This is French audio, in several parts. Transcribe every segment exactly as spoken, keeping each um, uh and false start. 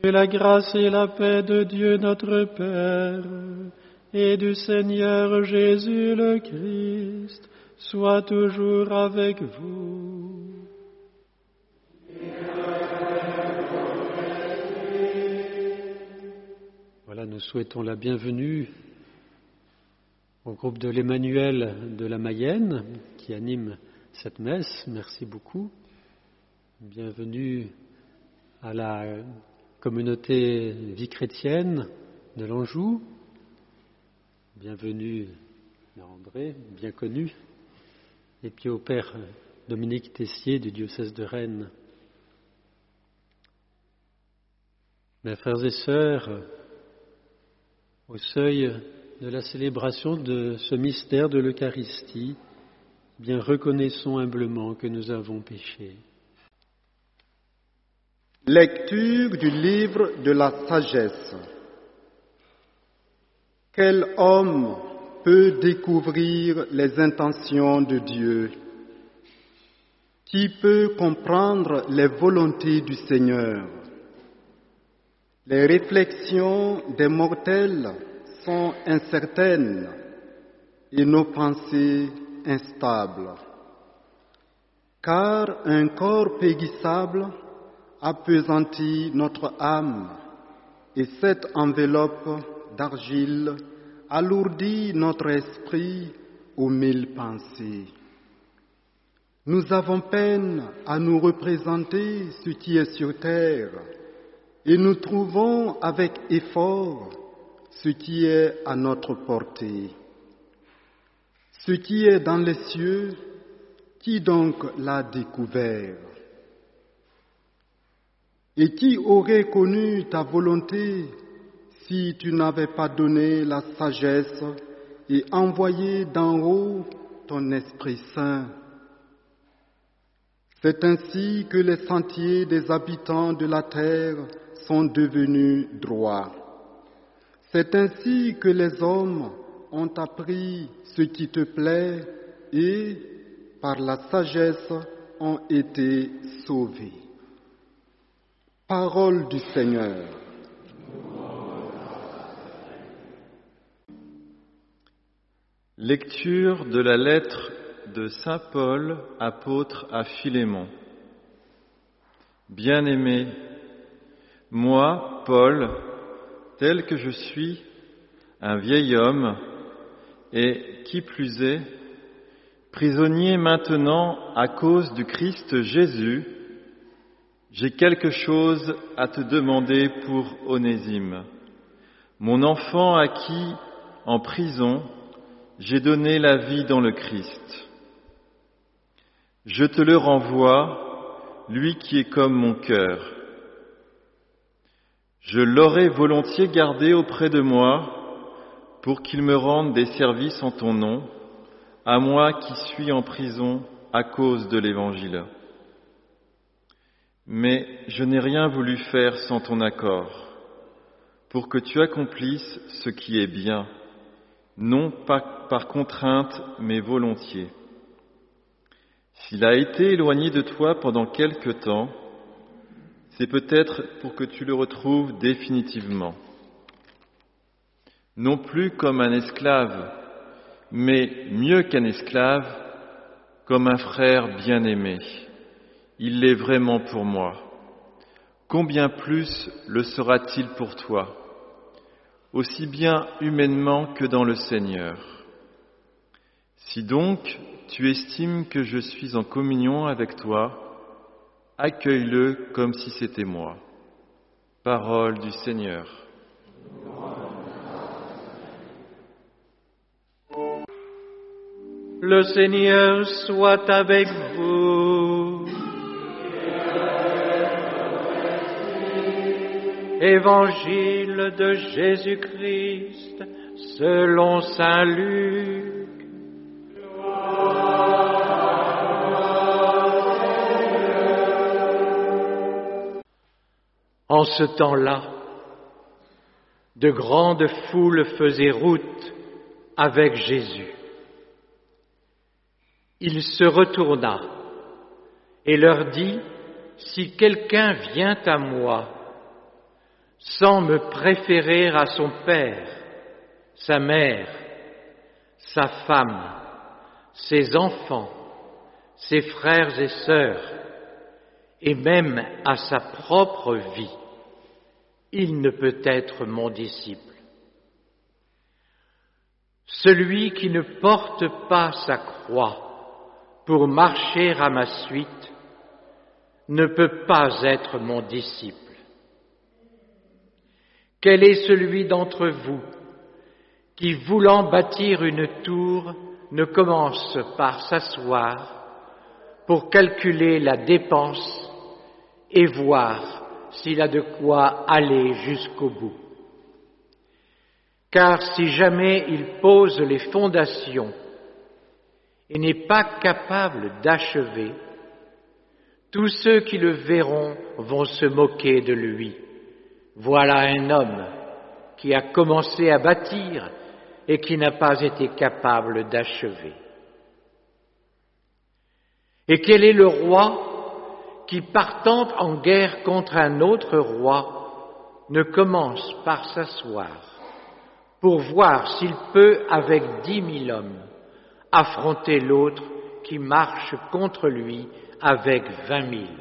Que la grâce et la paix de Dieu notre Père et du Seigneur Jésus le Christ soient toujours avec vous. Voilà, nous souhaitons la bienvenue au groupe de l'Emmanuel de la Mayenne qui anime cette messe. Merci beaucoup. Bienvenue à la communauté vie chrétienne de l'Anjou. Bienvenue, Mère André, bien connu. Et puis au Père Dominique Tessier du diocèse de Rennes. Mes frères et sœurs, au seuil de la célébration de ce mystère de l'Eucharistie, bien reconnaissons humblement que nous avons péché. Lecture du livre de la sagesse. Quel homme peut découvrir les intentions de Dieu? Qui peut comprendre les volontés du Seigneur? Les réflexions des mortels sont incertaines et nos pensées instables. Car un corps péguissable appesantit notre âme et cette enveloppe d'argile alourdit notre esprit aux mille pensées. Nous avons peine à nous représenter ce qui est sur terre et nous trouvons avec effort ce qui est à notre portée. Ce qui est dans les cieux, qui donc l'a découvert? Et qui aurait connu ta volonté si tu n'avais pas donné la sagesse et envoyé d'en haut ton Esprit Saint? C'est ainsi que les sentiers des habitants de la terre sont devenus droits. C'est ainsi que les hommes ont appris ce qui te plaît et, par la sagesse, ont été sauvés. Parole du Seigneur. Lecture de la lettre de saint Paul, apôtre à Philémon. Bien-aimé, moi, Paul, tel que je suis, un vieil homme, et qui plus est, prisonnier maintenant à cause du Christ Jésus, j'ai quelque chose à te demander pour Onésime, mon enfant à qui, en prison, j'ai donné la vie dans le Christ. Je te le renvoie, lui qui est comme mon cœur. Je l'aurais volontiers gardé auprès de moi pour qu'il me rende des services en ton nom, à moi qui suis en prison à cause de l'Évangile. Mais je n'ai rien voulu faire sans ton accord, pour que tu accomplisses ce qui est bien, non pas par contrainte, mais volontiers. S'il a été éloigné de toi pendant quelque temps, c'est peut-être pour que tu le retrouves définitivement. Non plus comme un esclave, mais mieux qu'un esclave, comme un frère bien-aimé. Il l'est vraiment pour moi. Combien plus le sera-t-il pour toi, aussi bien humainement que dans le Seigneur. Si donc tu estimes que je suis en communion avec toi, accueille-le comme si c'était moi. Parole du Seigneur. Le Seigneur soit avec vous. Évangile de Jésus-Christ selon saint Luc. En ce temps-là, de grandes foules faisaient route avec Jésus. Il se retourna et leur dit, « Si quelqu'un vient à moi, sans me préférer à son père, sa mère, sa femme, ses enfants, ses frères et sœurs, et même à sa propre vie, il ne peut être mon disciple. Celui qui ne porte pas sa croix pour marcher à ma suite ne peut pas être mon disciple. Quel est celui d'entre vous qui, voulant bâtir une tour, ne commence par s'asseoir pour calculer la dépense et voir s'il a de quoi aller jusqu'au bout? Car si jamais il pose les fondations et n'est pas capable d'achever, tous ceux qui le verront vont se moquer de lui. Voilà un homme qui a commencé à bâtir et qui n'a pas été capable d'achever. Et quel est le roi qui, partant en guerre contre un autre roi, ne commence par s'asseoir pour voir s'il peut, avec dix mille hommes, affronter l'autre qui marche contre lui avec vingt mille.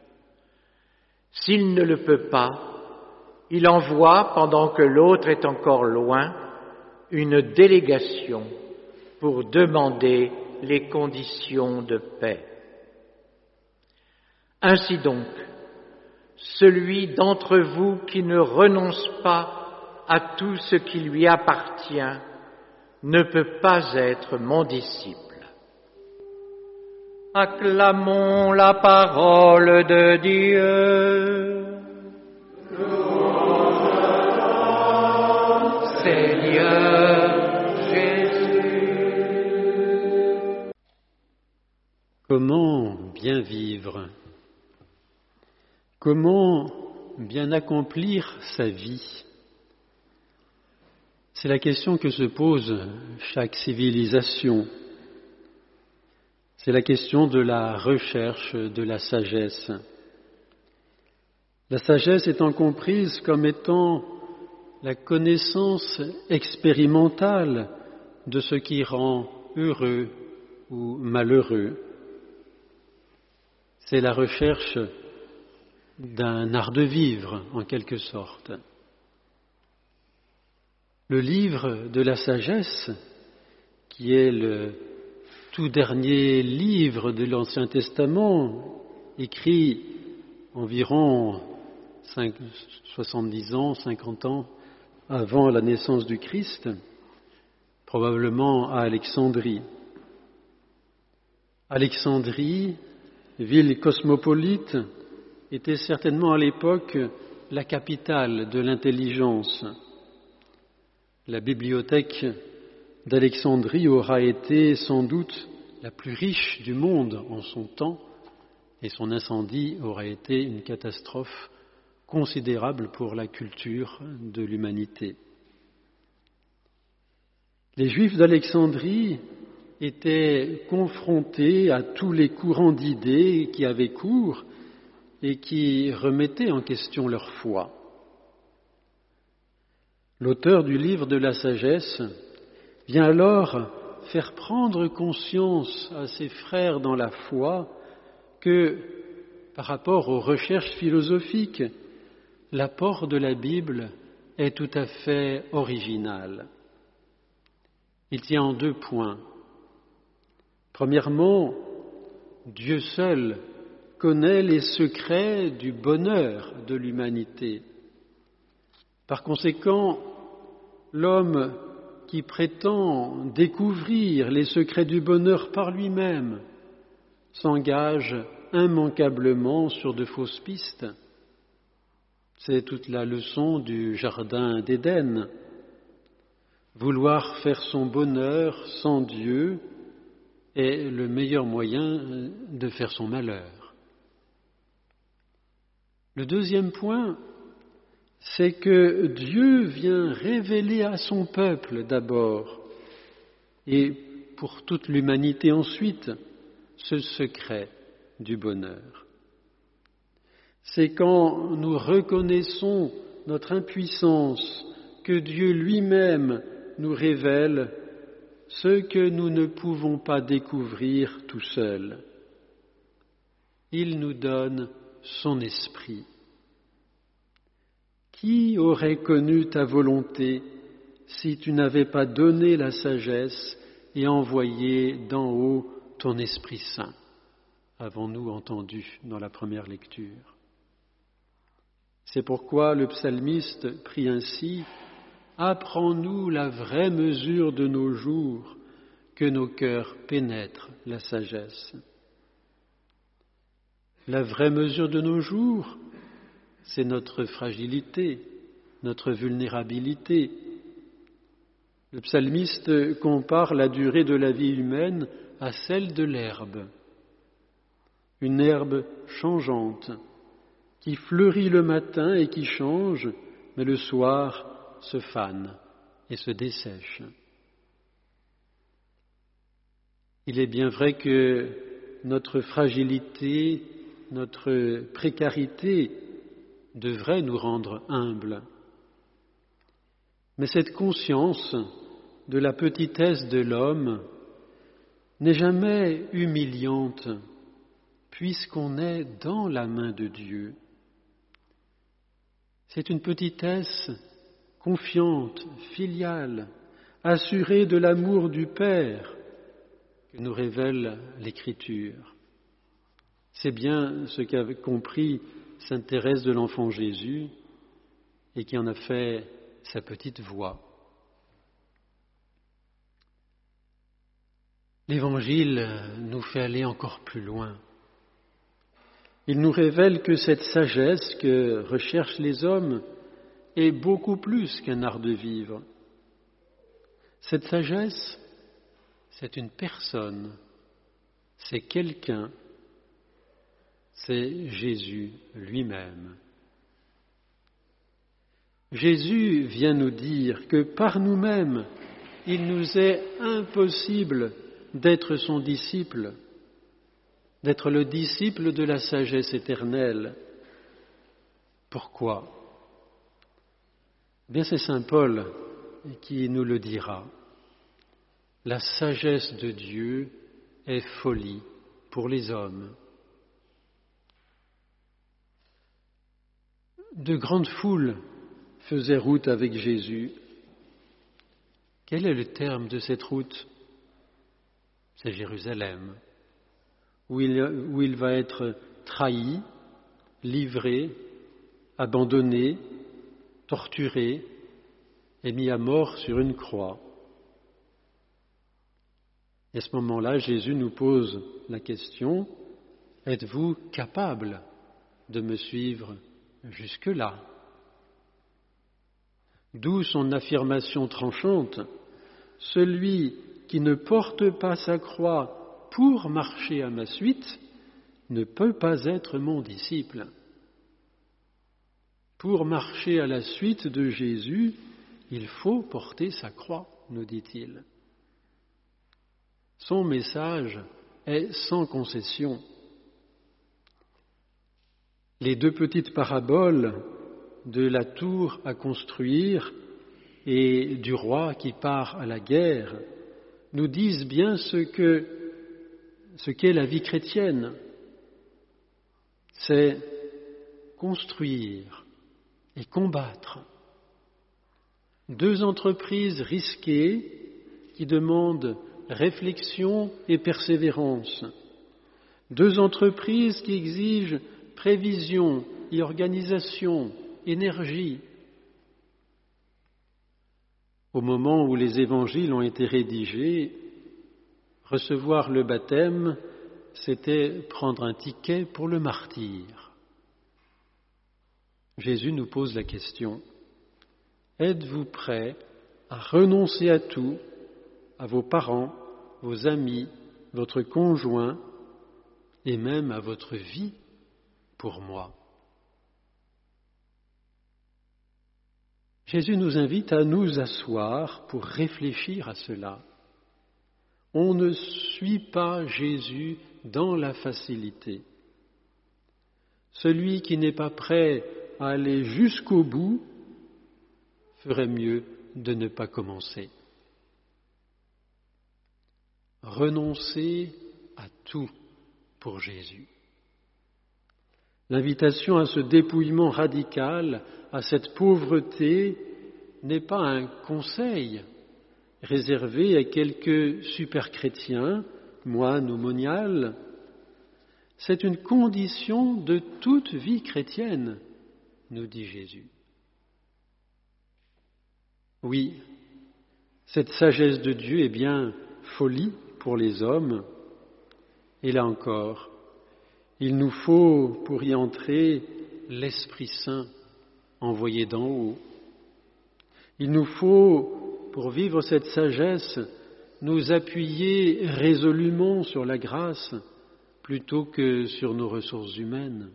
S'il ne le peut pas, il envoie, pendant que l'autre est encore loin, une délégation pour demander les conditions de paix. Ainsi donc, celui d'entre vous qui ne renonce pas à tout ce qui lui appartient ne peut pas être mon disciple. Acclamons la parole de Dieu. Seigneur Jésus. Comment bien vivre? Comment bien accomplir sa vie? C'est la question que se pose chaque civilisation. C'est la question de la recherche de la sagesse. La sagesse étant comprise comme étant la connaissance expérimentale de ce qui rend heureux ou malheureux. C'est la recherche d'un art de vivre, en quelque sorte. Le livre de la sagesse, qui est le tout dernier livre de l'Ancien Testament, écrit environ soixante-dix ans, cinquante ans avant la naissance du Christ, probablement à Alexandrie. Alexandrie, ville cosmopolite, était certainement à l'époque la capitale de l'intelligence. La bibliothèque d'Alexandrie aura été sans doute la plus riche du monde en son temps, et son incendie aura été une catastrophe considérable pour la culture de l'humanité. Les Juifs d'Alexandrie étaient confrontés à tous les courants d'idées qui avaient cours et qui remettaient en question leur foi. L'auteur du livre de la sagesse vient alors faire prendre conscience à ses frères dans la foi que, par rapport aux recherches philosophiques, l'apport de la Bible est tout à fait original. Il tient en deux points. Premièrement, Dieu seul connaît les secrets du bonheur de l'humanité. Par conséquent, l'homme qui prétend découvrir les secrets du bonheur par lui-même s'engage immanquablement sur de fausses pistes. C'est toute la leçon du jardin d'Éden. Vouloir faire son bonheur sans Dieu est le meilleur moyen de faire son malheur. Le deuxième point, c'est que Dieu vient révéler à son peuple d'abord, et pour toute l'humanité ensuite, ce secret du bonheur. C'est quand nous reconnaissons notre impuissance, que Dieu lui-même nous révèle ce que nous ne pouvons pas découvrir tout seuls. Il nous donne son esprit. Qui aurait connu ta volonté si tu n'avais pas donné la sagesse et envoyé d'en haut ton Esprit Saint, avons-nous entendu dans la première lecture. C'est pourquoi le psalmiste prie ainsi: « Apprends-nous la vraie mesure de nos jours, que nos cœurs pénètrent la sagesse. » La vraie mesure de nos jours, c'est notre fragilité, notre vulnérabilité. Le psalmiste compare la durée de la vie humaine à celle de l'herbe, une herbe changeante, qui fleurit le matin et qui change, mais le soir se fane et se dessèche. Il est bien vrai que notre fragilité, notre précarité devrait nous rendre humbles. Mais cette conscience de la petitesse de l'homme n'est jamais humiliante, puisqu'on est dans la main de Dieu. C'est une petitesse confiante, filiale, assurée de l'amour du Père que nous révèle l'Écriture. C'est bien ce qu'avait compris sainte Thérèse de l'Enfant Jésus et qui en a fait sa petite voix. L'Évangile nous fait aller encore plus loin. Il nous révèle que cette sagesse que recherchent les hommes est beaucoup plus qu'un art de vivre. Cette sagesse, c'est une personne, c'est quelqu'un, c'est Jésus lui-même. Jésus vient nous dire que par nous-mêmes, il nous est impossible d'être son disciple, d'être le disciple de la sagesse éternelle. Pourquoi ? Bien, c'est saint Paul qui nous le dira. La sagesse de Dieu est folie pour les hommes. De grandes foules faisaient route avec Jésus. Quel est le terme de cette route ? C'est Jérusalem, où il, où il va être trahi, livré, abandonné, torturé et mis à mort sur une croix. Et à ce moment-là, Jésus nous pose la question: êtes-vous capable de me suivre jusque-là ? D'où son affirmation tranchante: celui qui ne porte pas sa croix pour marcher à ma suite ne peut pas être mon disciple. Pour marcher à la suite de Jésus, il faut porter sa croix, nous dit-il. Son message est sans concession. Les deux petites paraboles de la tour à construire et du roi qui part à la guerre nous disent bien ce que, ce qu'est la vie chrétienne. C'est construire et combattre. Deux entreprises risquées qui demandent réflexion et persévérance. Deux entreprises qui exigent prévision et organisation, énergie. Au moment où les évangiles ont été rédigés, recevoir le baptême, c'était prendre un ticket pour le martyre. Jésus nous pose la question: êtes-vous prêts à renoncer à tout, à vos parents, vos amis, votre conjoint et même à votre vie pour moi ? Jésus nous invite à nous asseoir pour réfléchir à cela. On ne suit pas Jésus dans la facilité. Celui qui n'est pas prêt à aller jusqu'au bout ferait mieux de ne pas commencer. Renoncer à tout pour Jésus. L'invitation à ce dépouillement radical, à cette pauvreté, n'est pas un conseil réservé à quelques super-chrétiens, moines ou moniales. C'est une condition de toute vie chrétienne, nous dit Jésus. Oui, cette sagesse de Dieu est bien folie pour les hommes, et là encore, il nous faut, pour y entrer, l'Esprit Saint envoyé d'en haut. Il nous faut, pour vivre cette sagesse, nous appuyer résolument sur la grâce plutôt que sur nos ressources humaines.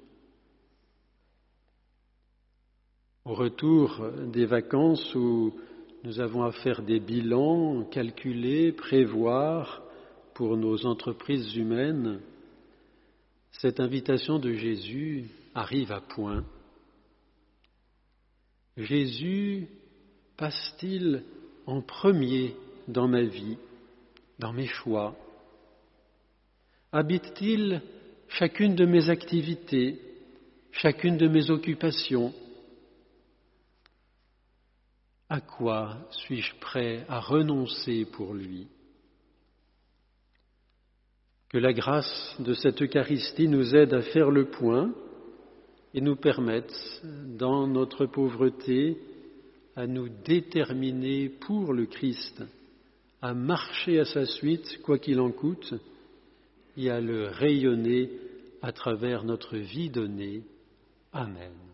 Au retour des vacances où nous avons à faire des bilans, calculer, prévoir pour nos entreprises humaines, cette invitation de Jésus arrive à point. Jésus passe-t-il en premier dans ma vie, dans mes choix? Habite-t-il chacune de mes activités, chacune de mes occupations? À quoi suis-je prêt à renoncer pour lui? Que la grâce de cette Eucharistie nous aide à faire le point et nous permette, dans notre pauvreté, à nous déterminer pour le Christ, à marcher à sa suite, quoi qu'il en coûte, et à le rayonner à travers notre vie donnée. Amen.